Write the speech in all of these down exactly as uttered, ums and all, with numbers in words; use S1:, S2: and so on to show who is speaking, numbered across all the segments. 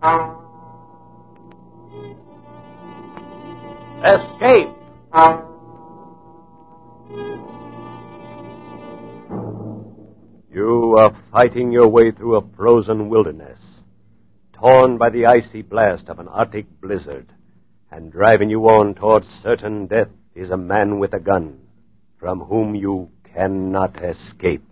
S1: Escape! You are fighting your way through a frozen wilderness, torn by the icy blast of an Arctic blizzard, and driving you on towards certain death is a man with a gun, from whom you cannot escape.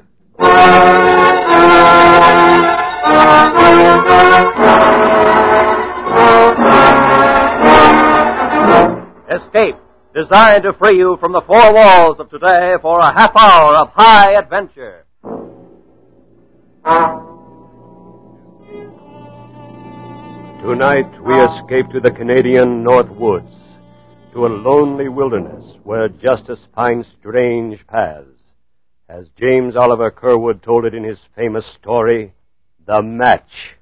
S1: Escape, designed to free you from the four walls of today for a half hour of high adventure. Tonight we escape to the Canadian North Woods, to a lonely wilderness where justice finds strange paths, as James Oliver Curwood told it in his famous story, The Match.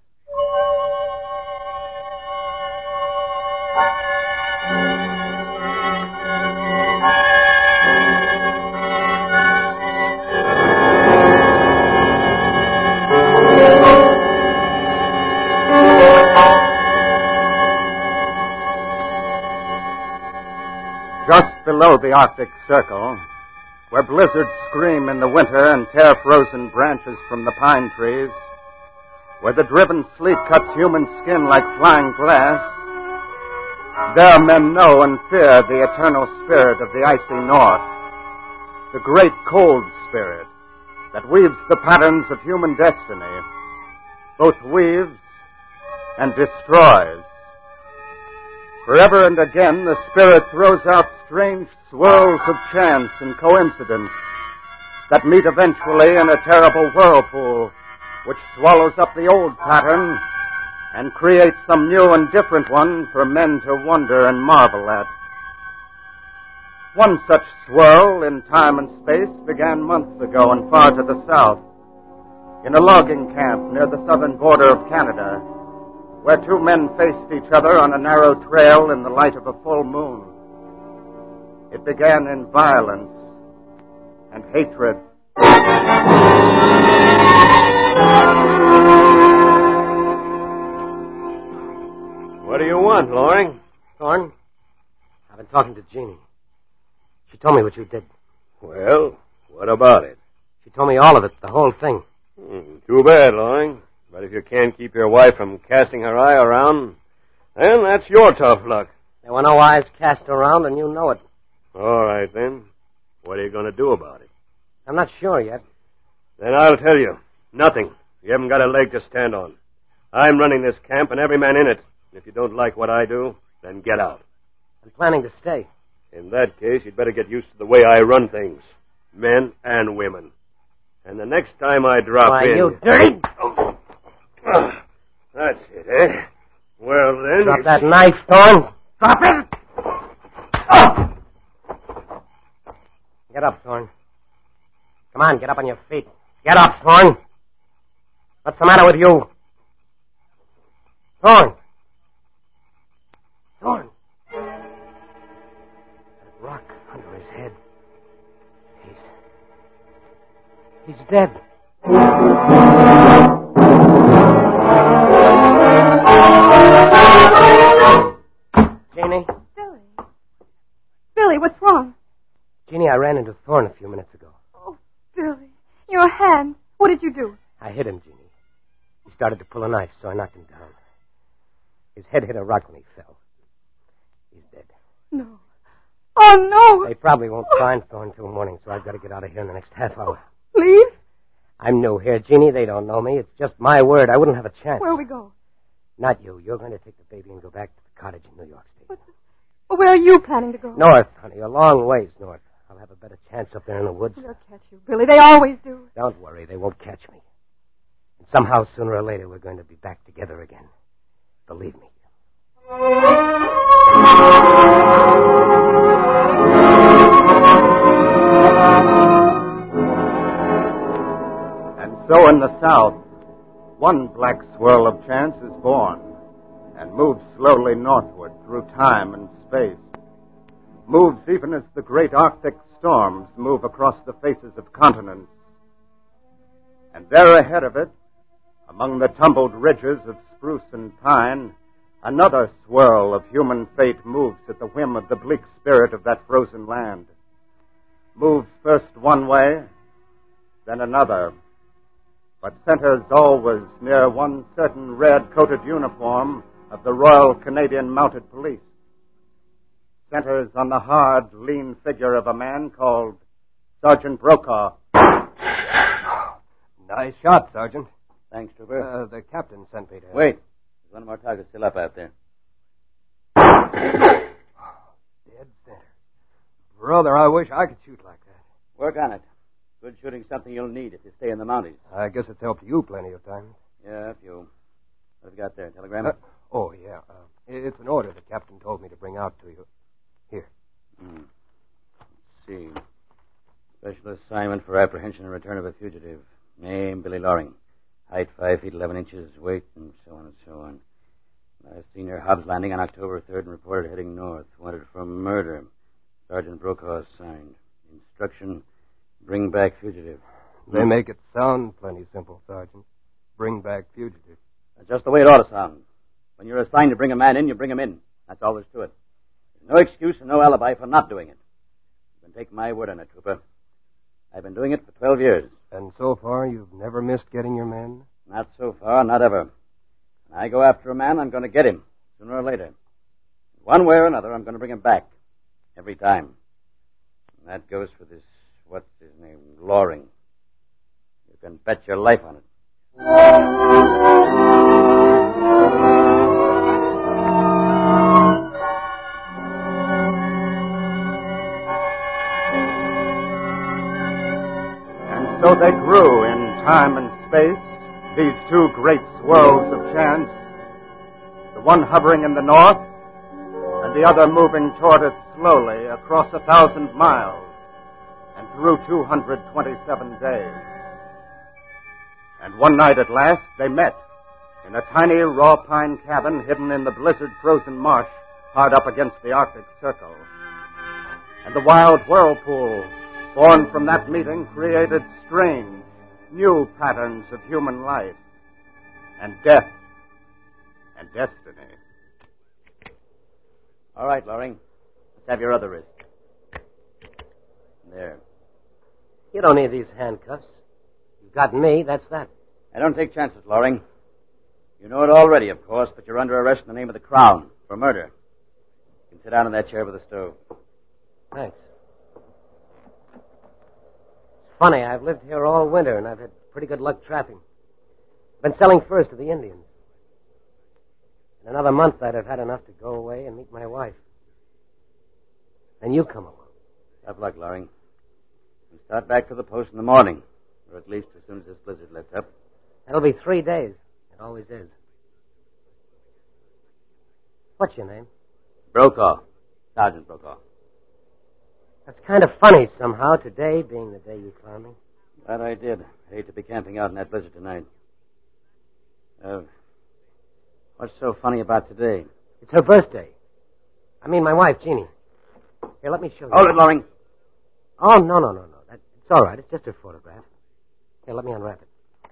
S2: Just below the Arctic Circle, where blizzards scream in the winter and tear frozen branches from the pine trees, where the driven sleet cuts human skin like flying glass, there men know and fear the eternal spirit of the icy north, the great cold spirit that weaves the patterns of human destiny, both weaves and destroys. Forever and again, the spirit throws out strange swirls of chance and coincidence that meet eventually in a terrible whirlpool which swallows up the old pattern and creates some new and different one for men to wonder and marvel at. One such swirl in time and space began months ago and far to the south, in a logging camp near the southern border of Canada, where two men faced each other on a narrow trail in the light of a full moon. It began in violence and hatred.
S1: What do you want, Loring?
S3: Thorne, I've been talking to Jeannie. She told me what you did.
S1: Well, what about it?
S3: She told me all of it, the whole thing.
S1: Hmm, too bad, Loring. But if you can't keep your wife from casting her eye around, then that's your tough luck.
S3: There were no eyes cast around, and you know it.
S1: All right, then. What are you going to do about it?
S3: I'm not sure yet.
S1: Then I'll tell you. Nothing. You haven't got a leg to stand on. I'm running this camp and every man in it. If you don't like what I do, then get out.
S3: I'm planning to stay.
S1: In that case, you'd better get used to the way I run things. Men and women. And the next time I drop
S3: Why,
S1: in...
S3: you dirty...
S1: Oh. Oh, that's it, eh? Well, then...
S3: Drop that knife, Thorne. Drop it! Oh. Get up, Thorne. Come on, get up on your feet. Get up, Thorne. What's the matter with you? Thorne. Thorne. That rock under his head. He's... He's dead. Jeannie?
S4: Billy. Billy, what's wrong?
S3: Jeannie, I ran into Thorne a few minutes ago.
S4: Oh, Billy. Your hand. What did you do?
S3: I hit him, Jeannie. He started to pull a knife, so I knocked him down. His head hit a rock when he fell. He's dead.
S4: No. Oh, no.
S3: They probably won't find Thorne till morning, so I've got to get out of here in the next half hour.
S4: Leave?
S3: I'm new here, Jeannie. They don't know me. It's just my word. I wouldn't have a chance.
S4: Where'll we go?
S3: Not you. You're going to take the baby and go back to the cottage in New York State.
S4: What the... Well, where are you planning to go?
S3: North, honey. A long ways north. I'll have a better chance up there in the woods.
S4: They'll catch you, Billy. They always do.
S3: Don't worry. They won't catch me. And somehow, sooner or later, we're going to be back together again. Believe me.
S2: And so in the south, one black swirl of chance is born and moves slowly northward through time and space. Moves even as the great Arctic storms move across the faces of continents. And there ahead of it, among the tumbled ridges of spruce and pine, another swirl of human fate moves at the whim of the bleak spirit of that frozen land. Moves first one way, then another, but centers always near one certain red-coated uniform of the Royal Canadian Mounted Police. Centers on the hard, lean figure of a man called Sergeant Brokaw.
S3: Nice shot, Sergeant.
S5: Thanks, Trooper.
S3: Uh, the captain sent me to...
S5: Wait. There's one of our targets still up out there.
S3: Dead center. Brother, I wish I could shoot like that.
S5: Work on it. Good shooting's something you'll need if you stay in the Mounties.
S3: I guess it's helped you plenty of times.
S5: Yeah, a few. What have you got there? Telegram?
S3: Uh, oh, yeah. Uh, it's an order the captain told me to bring out to you. Here.
S5: Hmm. Let's see. Special assignment for apprehension and return of a fugitive. Name, Billy Loring. Height, five feet, eleven inches. Weight, and so on and so on. Last seen near Hobbs Landing on October third and reported heading north. Wanted for murder. Sergeant Brokaw signed. Instruction, bring back fugitive.
S3: They make it sound plenty simple, Sergeant. Bring back fugitive.
S5: That's just the way it ought to sound. When you're assigned to bring a man in, you bring him in. That's all there's to it. There's no excuse and no alibi for not doing it. You can take my word on it, Trooper. I've been doing it for twelve years.
S3: And so far, you've never missed getting your men?
S5: Not so far, not ever. When I go after a man, I'm going to get him, sooner or later. One way or another, I'm going to bring him back. Every time. And that goes for this, what's his name, Loring. You can bet your life on it.
S2: And so they grew in time and space, these two great swirls of chance, the one hovering in the north, and the other moving toward us slowly across a thousand miles and through two hundred twenty-seven days. And one night at last, they met in a tiny raw pine cabin hidden in the blizzard-frozen marsh hard up against the Arctic Circle. And the wild whirlpool born from that meeting created strange, new patterns of human life and death and destiny.
S5: All right, Loring. Let's have your other wrist. There.
S3: You don't need these handcuffs. You've got me, that's that.
S5: I don't take chances, Loring. You know it already, of course, but you're under arrest in the name of the Crown for murder. You can sit down in that chair by the stove.
S3: Thanks. It's funny, I've lived here all winter, and I've had pretty good luck trapping. Been selling furs to the Indians. In another month, I'd have had enough to go away and meet my wife. Then you come along.
S5: Tough luck, Loring. We start back to the post in the morning, or at least as soon as this blizzard lets up.
S3: That'll be three days. It always is. What's your name?
S5: Brokaw. Sergeant Brokaw.
S3: That's kind of funny somehow, today being the day you found me.
S5: Glad I did. I hate to be camping out in that blizzard tonight. Uh, what's so funny about today?
S3: It's her birthday. I mean, my wife, Jeannie. Here, let me show you.
S5: Hold it, Loring.
S3: Oh, no, no, no, no. That, it's all right. It's just her photograph. Here, let me unwrap it.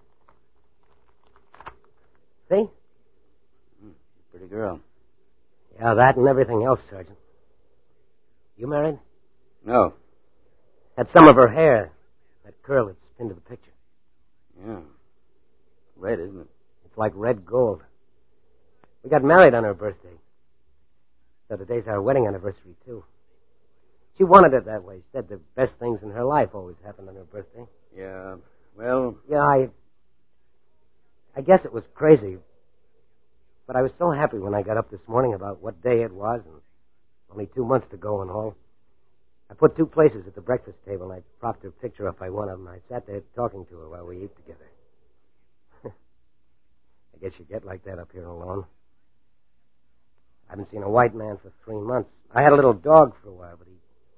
S3: See?
S5: Mm, pretty girl.
S3: Yeah, that and everything else, Sergeant. You married?
S5: No.
S3: Had some of her hair. That curl that's pinned to the picture.
S5: Yeah. Red, isn't it?
S3: It's like red gold. We got married on her birthday. So today's our wedding anniversary, too. She wanted it that way. She said the best things in her life always happened on her birthday.
S5: Yeah, well...
S3: Yeah, I... I guess it was crazy. But I was so happy when I got up this morning about what day it was and only two months to go and all. I put two places at the breakfast table, and I propped her picture up by one of them. I sat there talking to her while we ate together. I guess you get like that up here alone. I haven't seen a white man for three months. I had a little dog for a while, but he...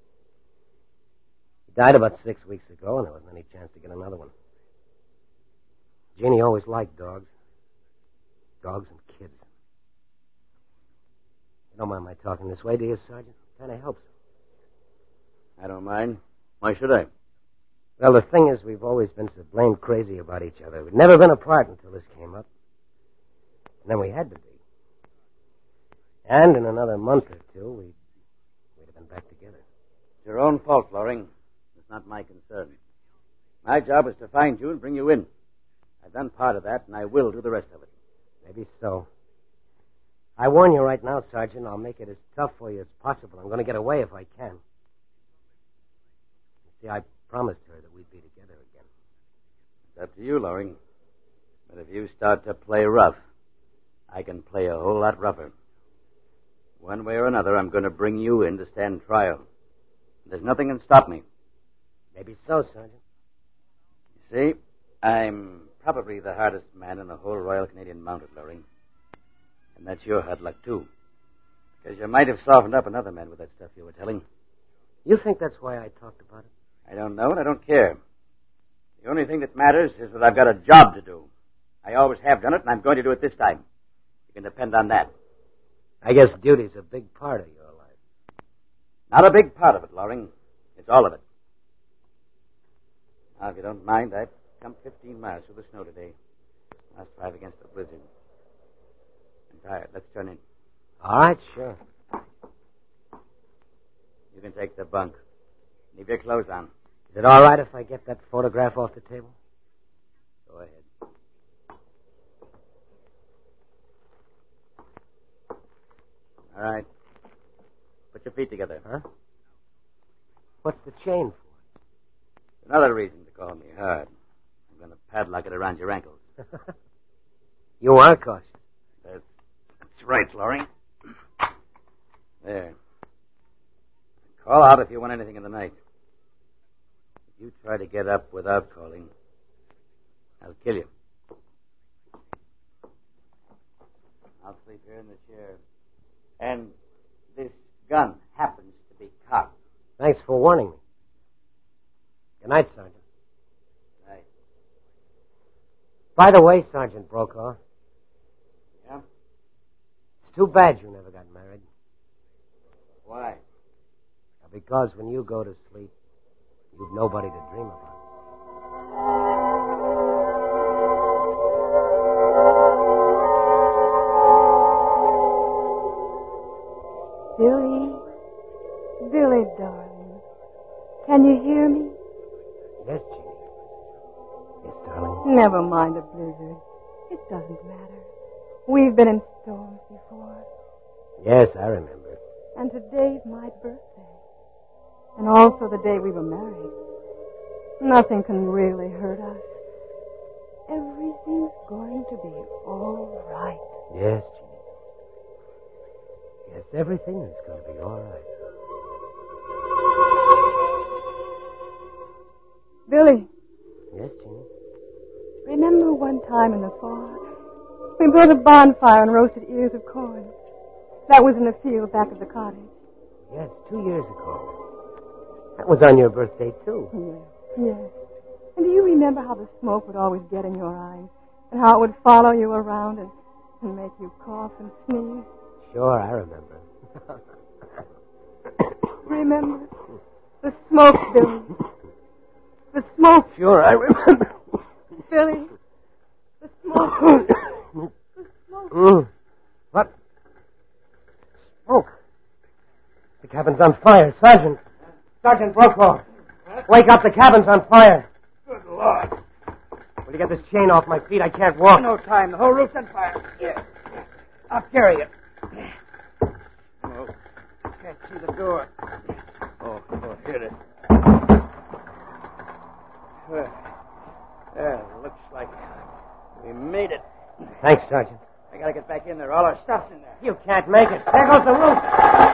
S3: He died about six weeks ago, and there wasn't any chance to get another one. Jeannie always liked dogs. Dogs and kids. You don't mind my talking this way, do you, Sergeant? Kind of helps.
S5: I don't mind. Why should I?
S3: Well, the thing is, we've always been so blamed crazy about each other. We've never been apart until this came up. And then we had to be. And in another month or two, we'd, we'd have been back together.
S5: It's your own fault, Loring. It's not my concern. My job is to find you and bring you in. I've done part of that, and I will do the rest of it.
S3: Maybe so. I warn you right now, Sergeant, I'll make it as tough for you as possible. I'm going to get away if I can. You see, I promised her that we'd be together again.
S5: It's up to you, Loring. But if you start to play rough, I can play a whole lot rougher. One way or another, I'm going to bring you in to stand trial. There's nothing can stop me.
S3: Maybe so, Sergeant.
S5: You see, I'm probably the hardest man in the whole Royal Canadian Mounted, Loring. And that's your hard luck, too. Because you might have softened up another man with that stuff you were telling.
S3: You think that's why I talked about it?
S5: I don't know, and I don't care. The only thing that matters is that I've got a job to do. I always have done it, and I'm going to do it this time. You can depend on that.
S3: I guess duty's a big part of your life.
S5: Not a big part of it, Loring. It's all of it. Now, if you don't mind, I've come fifteen miles through the snow today. Last drive against the blizzard. I'm tired. Let's turn in.
S3: All right, sure.
S5: You can take the bunk. Leave your clothes on.
S3: Is it all right if I get that photograph off the table?
S5: Go ahead. All right. Put your feet together.
S3: Huh? What's the chain for?
S5: Another reason to call me hard. I'm going to padlock it around your ankles.
S3: You are cautious.
S5: That's, that's right, Loring. There. Call out if you want anything in the night. If you try to get up without calling, I'll kill you. I'll sleep here in the chair. And this gun happens to be cocked.
S3: Thanks for warning me. Good night, Sergeant.
S5: Night.
S3: By the way, Sergeant Brokaw.
S5: Yeah?
S3: It's too bad you never got married.
S5: Why?
S3: Because when you go to sleep, you've nobody to dream about.
S4: Billy, Billy, darling, can you hear me?
S3: Yes, Jeannie. Yes, darling.
S4: Never mind the blizzard. It doesn't matter. We've been in storms before.
S3: Yes, I remember.
S4: And today's my birthday. And also the day we were married. Nothing can really hurt us. Everything's going to be all right.
S3: Yes, Jeannie. Yes, everything is going to be all right.
S4: Billy.
S3: Yes, Jeannie.
S4: Remember one time in the fall, we built a bonfire and roasted ears of corn. That was in the field back of the cottage.
S3: Yes, two years ago. That was on your birthday, too.
S4: Yes, yes. And do you remember how the smoke would always get in your eyes? And how it would follow you around and, and make you cough and sneeze?
S3: Sure, I remember.
S4: Remember? The smoke, Billy. The smoke.
S3: Sure, I remember.
S4: Billy. The smoke. The smoke.
S3: Mm. What? Smoke. The cabin's on fire. Sergeant. Sergeant Brokaw. Wake up. The cabin's on fire.
S2: Good Lord.
S3: Will you get this chain off my feet? I can't walk.
S2: No time. The whole roof's on fire. Here. I'll carry it. Oh, can't see the door. Oh, oh here it is. Well, yeah, looks like we made it.
S3: Thanks, Sergeant.
S2: I gotta get back in there. All our stuff's in there.
S3: You can't make it. There goes the roof.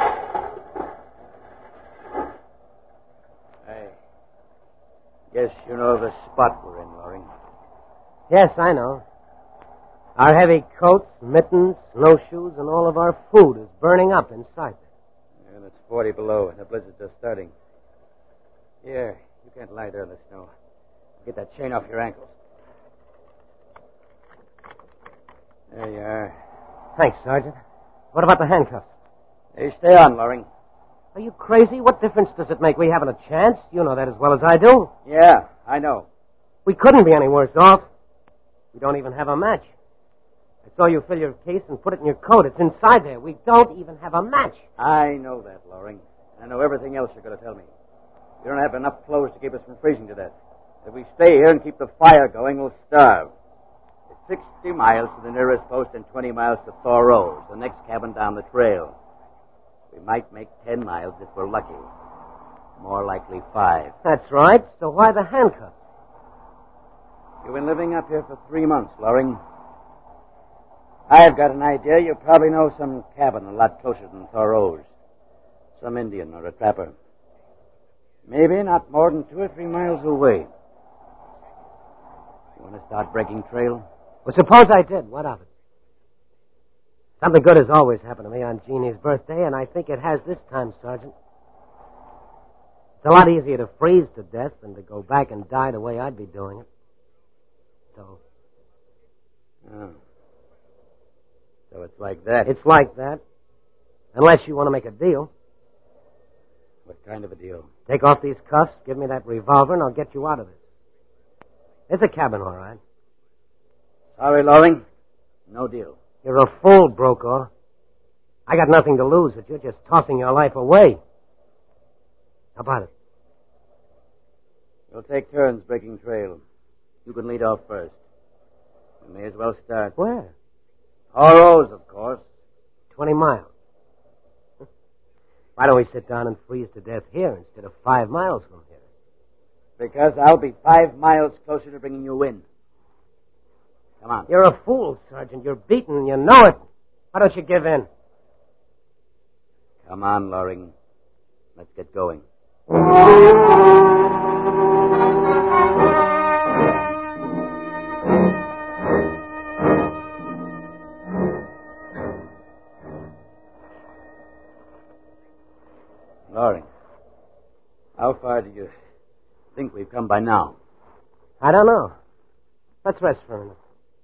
S5: I guess you know the spot we're in, Loring.
S3: Yes, I know. Our heavy coats, mittens, snowshoes, and all of our food is burning up inside there.
S5: And it's forty below, and the blizzard's just starting. Here, you can't lie there in the snow. Get that chain off your ankles. There you are.
S3: Thanks, Sergeant. What about the handcuffs?
S5: Hey, stay on, Loring.
S3: Are you crazy? What difference does it make? We haven't a chance. You know that as well as I do.
S5: Yeah, I know.
S3: We couldn't be any worse off. We don't even have a match. I saw you fill your case and put it in your coat. It's inside there. We don't even have a match.
S5: I know that, Loring. I know everything else you're going to tell me. You don't have enough clothes to keep us from freezing to death. If we stay here and keep the fire going, we'll starve. It's sixty miles to the nearest post and twenty miles to Thoreau's, the next cabin down the trail. We might make ten miles if we're lucky. More likely five.
S3: That's right. So why the handcuffs?
S5: You've been living up here for three months, Loring. I've got an idea. You probably know some cabin a lot closer than Thoreau's. Some Indian or a trapper. Maybe not more than two or three miles away. You want to start breaking trail?
S3: Well, suppose I did. What of it? Something good has always happened to me on Jeannie's birthday, and I think it has this time, Sergeant. It's a lot easier to freeze to death than to go back and die the way I'd be doing it. So...
S5: Oh. So it's like that.
S3: It's like that. Unless you want to make a deal.
S5: What kind of a deal?
S3: Take off these cuffs, give me that revolver, and I'll get you out of this. It's a cabin, all right.
S5: Sorry, Loring. No deal.
S3: You're a fool, Brokaw. I got nothing to lose, but you're just tossing your life away. How about it?
S5: We'll take turns breaking trail. You can lead off first. We may as well start.
S3: Where?
S5: Thoreau's, of course.
S3: Twenty miles. Why don't we sit down and freeze to death here instead of five miles from here?
S5: Because I'll be five miles closer to bringing you in. Come on.
S3: You're a fool, Sergeant. You're beaten. You know it. Why don't you give in?
S5: Come on, Loring. Let's get going. Loring, how far do you think we've come by now?
S3: I don't know. Let's rest for a minute.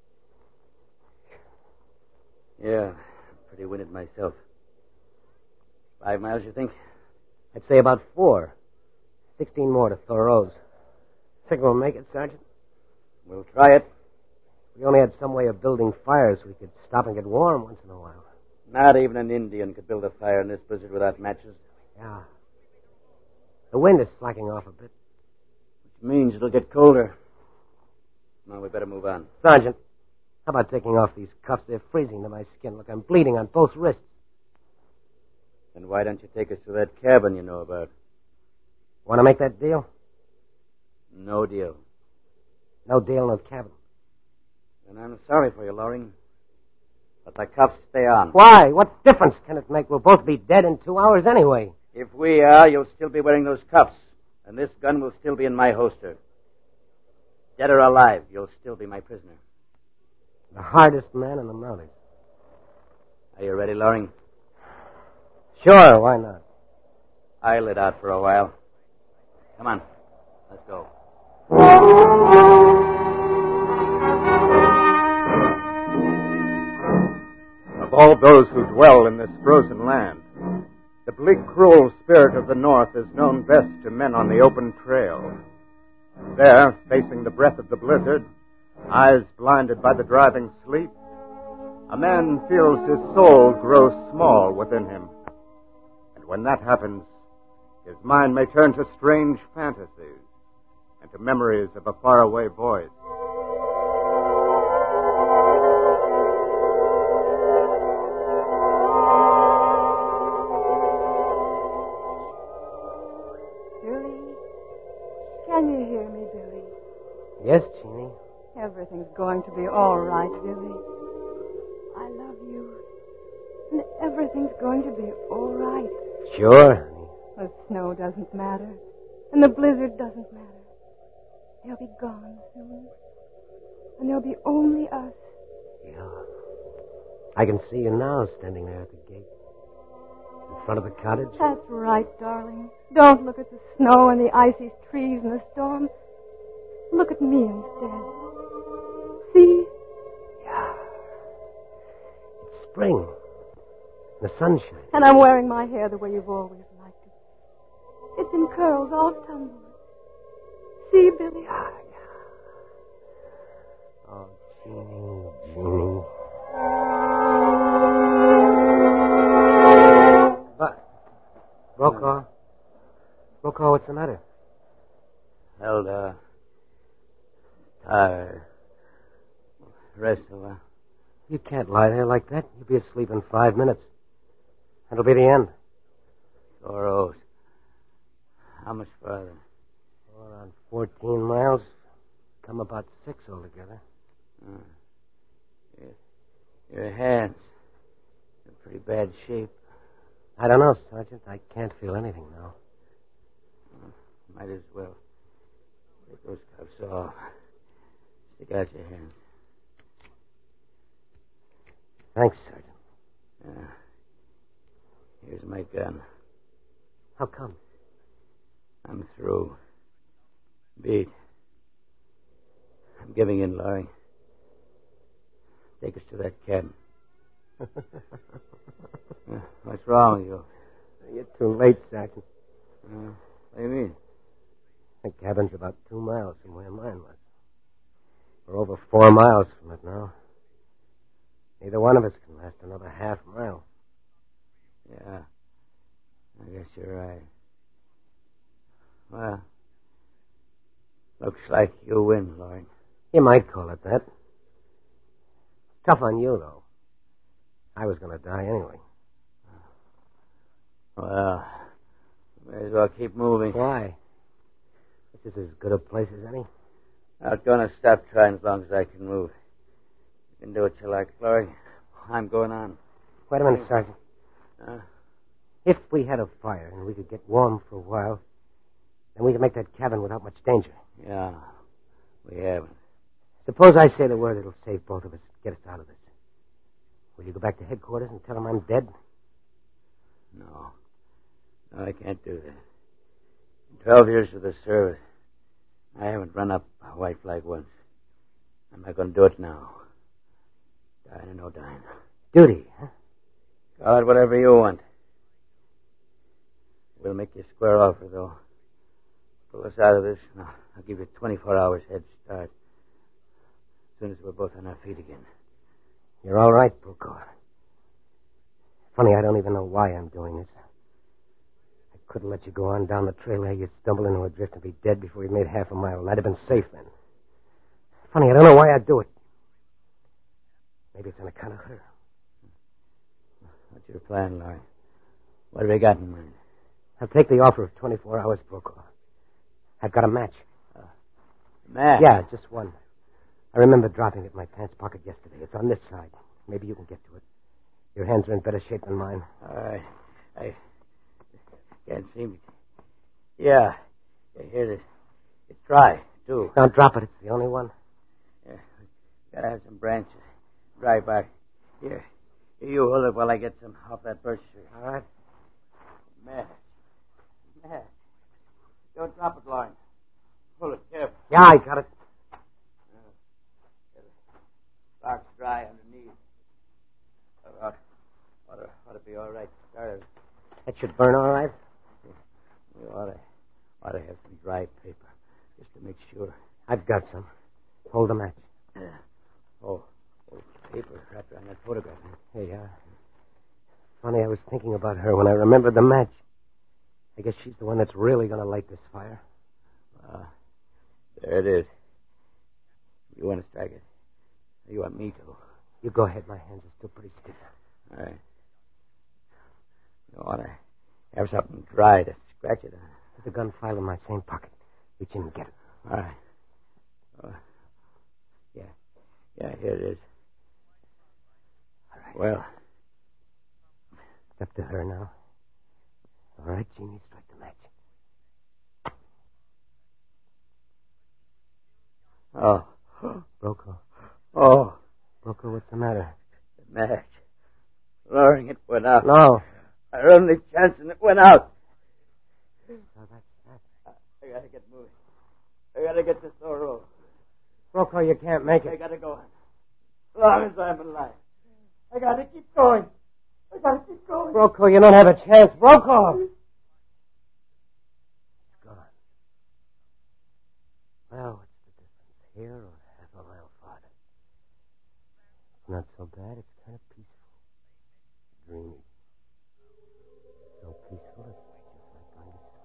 S5: Yeah, I'm pretty winded myself. Five miles, you think?
S3: I'd say about four. Sixteen more to Thoreau's. Think we'll make it, Sergeant?
S5: We'll try it.
S3: We only had some way of building fires. We could stop and get warm once in a while.
S5: Not even an Indian could build a fire in this blizzard without matches.
S3: Yeah. The wind is slacking off a bit.
S5: Which means it'll get colder. Well, we better move on.
S3: Sergeant, how about taking off these cuffs? They're freezing to my skin. Look, I'm bleeding on both wrists.
S5: Then why don't you take us to that cabin you know about?
S3: Want to make that deal?
S5: No deal.
S3: No deal, no cabin.
S5: And I'm sorry for you, Loring. But the cuffs stay on.
S3: Why? What difference can it make? We'll both be dead in two hours anyway.
S5: If we are, you'll still be wearing those cuffs. And this gun will still be in my holster. Dead or alive, you'll still be my prisoner.
S3: The hardest man in the mountains.
S5: Are you ready, Loring?
S3: Sure, why not?
S5: I'll let out for a while. Come on, let's go.
S2: Of all those who dwell in this frozen land, the bleak, cruel spirit of the North is known best to men on the open trail. There, facing the breath of the blizzard, eyes blinded by the driving sleet, a man feels his soul grow small within him. And when that happens, his mind may turn to strange fantasies and to memories of a faraway voice.
S4: Billy? Can you hear me, Billy?
S3: Yes, Jeannie.
S4: Everything's going to be all right, Billy. I love you. And everything's going to be all right.
S3: Sure, honey.
S4: The snow doesn't matter. And the blizzard doesn't matter. They'll be gone soon. And there'll be only us.
S3: Yeah. I can see you now standing there at the gate. In front of the cottage.
S4: That's right, darling. Don't look at the snow and the icy trees and the storm. Look at me instead. See?
S3: Yeah. It's spring. The sunshine.
S4: And I'm wearing my hair the way you've always liked it. It's in curls all tumbled. See, Billy?
S3: Yeah, yeah. Oh, Jeannie, Jeannie. Brokaw? Brokaw, what's the matter?
S5: Held, uh, tired. Rest a while.
S3: You can't lie there like that. You'll be asleep in five minutes. That'll be the end.
S5: Sore O's. How much farther?
S3: Oh, around fourteen miles. Come about six altogether.
S5: Uh, your, your hands. In pretty bad shape.
S3: I don't know, Sergeant. I can't feel anything now.
S5: Might as well. Take those cuffs off. Stick out your hands.
S3: Thanks, Sergeant.
S5: Yeah. Here's my gun.
S3: How come?
S5: I'm through. Beat. I'm giving in, Laurie. Take us to that cabin. uh, what's wrong with you?
S3: You're too late, Sergeant.
S5: Uh, what do you mean?
S3: The cabin's about two miles from where mine was. We're over four miles from it now. Neither one of us can last another half mile.
S5: Yeah. I guess you're right. Well, looks like you win, Laurie.
S3: You might call it that. It's tough on you, though. I was going to die anyway.
S5: Well, may as well keep moving.
S3: Why? This is as good a place as any.
S5: Not going to stop trying as long as I can move. You can do what you like, Laurie. I'm going on.
S3: Wait a minute, Sergeant.
S5: Uh,
S3: If we had a fire and we could get warm for a while, then we could make that cabin without much danger.
S5: yeah, we haven't.
S3: Suppose I say the word that'll save both of us, get us out of this. Will you go back to headquarters and tell them I'm dead?
S5: No. No, I can't do that. In twelve years of the service, I haven't run up a white flag once. I'm not going to do it now. Dying or no dying.
S3: Duty, huh?
S5: Call it whatever you want. We'll make you a square offer, though. Pull us out of this, and I'll, I'll give you twenty-four hours head start. As soon as we're both on our feet again.
S3: You're all right, Brokaw. Funny, I don't even know why I'm doing this. I couldn't let you go on down the trail there. You'd stumble into a drift and be dead before you made half a mile, and I'd have been safe then. Funny, I don't know why I'd do it. Maybe it's on account of her.
S5: What's your plan, Laurie? What have you got in mind?
S3: I'll take the offer of twenty-four hours, Brokaw. I've got a match.
S5: Uh, match?
S3: Yeah, just one. I remember dropping it in my pants pocket yesterday. It's on this side. Maybe you can get to it. Your hands are in better shape than mine.
S5: All right. I can't seem to... Yeah. Yeah, here it is. It's dry, too.
S3: Don't drop it. It's the only one.
S5: Yeah. Gotta have some branches. Dry bark. Here. Here, you hold it while I get some off that birch tree.
S3: All right.
S5: Match. Match. Don't drop it, Lauren. Pull it careful.
S3: Yeah, I got it.
S5: Bark's dry underneath. Uh, ought, to, ought to be all right. Start it.
S3: That should burn all right.
S5: We ought to, ought to have some dry paper, just to make sure.
S3: I've got some. Hold the match.
S5: Yeah. Oh, oh, paper wrapped around that photograph.
S3: Here you are. Funny, I was thinking about her when I remembered the match. I guess she's the one that's really going to light this fire.
S5: Uh, there it is. You want to strike it? You want me to?
S3: You go ahead. My hands are still pretty stiff.
S5: All right. You want to have something dry to scratch it on.
S3: There's a gun file in my same pocket. Reach in and get it.
S5: All right. Uh, yeah. Yeah, here it is.
S3: All right.
S5: Well.
S3: It's up to her now. All right, Jeannie, strike the match.
S5: Oh.
S3: Brokaw.
S5: Oh.
S3: Brokaw, what's the matter?
S5: The match. Lowering it went out.
S3: No.
S5: Our only chance and it went out.
S3: Oh, that's that.
S5: I gotta get moving. I gotta get to Sorrow.
S3: Brokaw, you can't make
S5: I
S3: it.
S5: gotta go. As long as I'm alive. I gotta keep going. I gotta keep going.
S3: Brokaw, you don't have a chance. Brokaw! It's gone. Well, what's the difference? Here or half a mile farther? It's not so bad, it's kind of peaceful. Dreamy. So peaceful, it's just like going to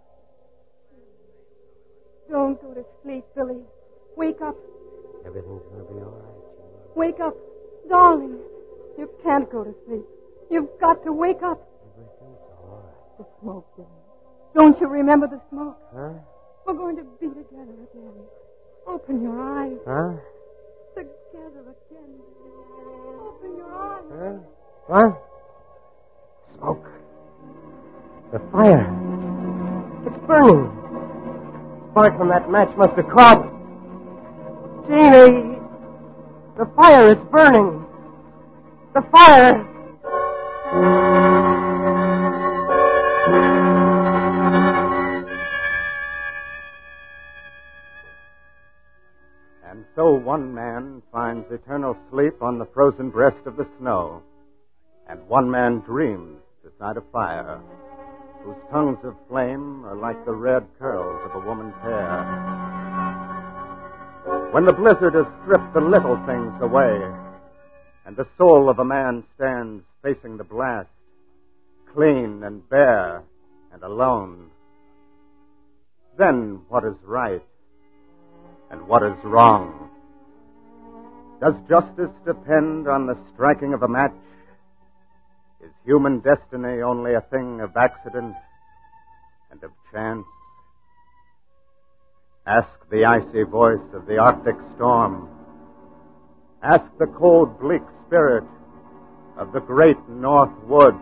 S3: sleep.
S4: Don't go to sleep, Billy. Wake up.
S3: Everything's going to be all right, Jean.
S4: Wake up. Darling, you can't go to sleep. You've got to wake up.
S3: Everything's all right.
S4: The smoke, Billy. Don't you remember the smoke?
S3: Huh?
S4: We're going to be together again. Open your eyes.
S3: Huh?
S4: Together again. Open your eyes.
S3: Huh? What? Smoke. The fire. It's burning. Spark from that match must have caught. Jeannie, the fire is burning. The fire.
S2: And so one man finds eternal sleep on the frozen breast of the snow, and one man dreams beside a fire, whose tongues of flame are like the red curls of a woman's hair. When the blizzard has stripped the little things away, and the soul of a man stands facing the blast, clean and bare and alone, then what is right and what is wrong? Does justice depend on the striking of a match? Is human destiny only a thing of accident and of chance? Ask the icy voice of the Arctic storm. Ask the cold, bleak spirit of the great North Woods.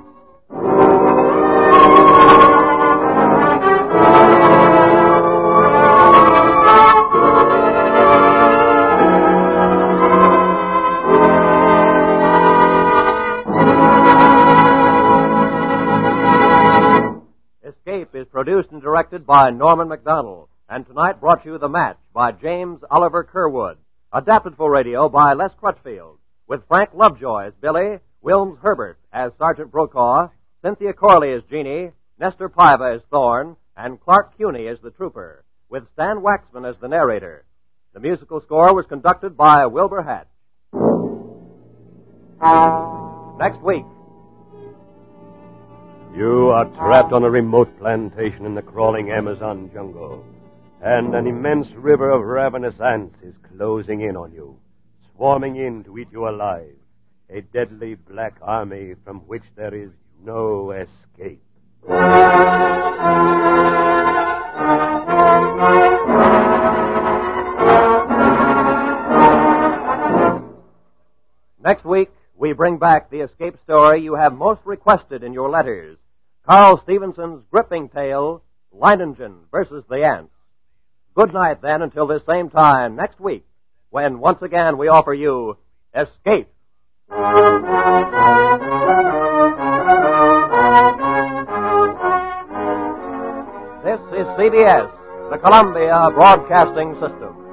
S6: Escape is produced and directed by Norman MacDonald, and tonight brought you The Match by James Oliver Curwood, adapted for radio by Les Crutchfield, with Frank Lovejoy as Billy, Wilms Herbert as Sergeant Brokaw, Cynthia Corley as Jeannie, Nestor Paiva as Thorne, and Clark Cuney as the trooper, with Stan Waxman as the narrator. The musical score was conducted by Wilbur Hatch. Next week.
S1: You are trapped on a remote plantation in the crawling Amazon jungle, and an immense river of ravenous ants is closing in on you, swarming in to eat you alive, a deadly black army from which there is no escape.
S6: Next week, we bring back the escape story you have most requested in your letters, Carl Stevenson's gripping tale, Leiningen versus the Ants. Good night, then, until this same time next week, when once again we offer you Escape. This is C B S, the Columbia Broadcasting System.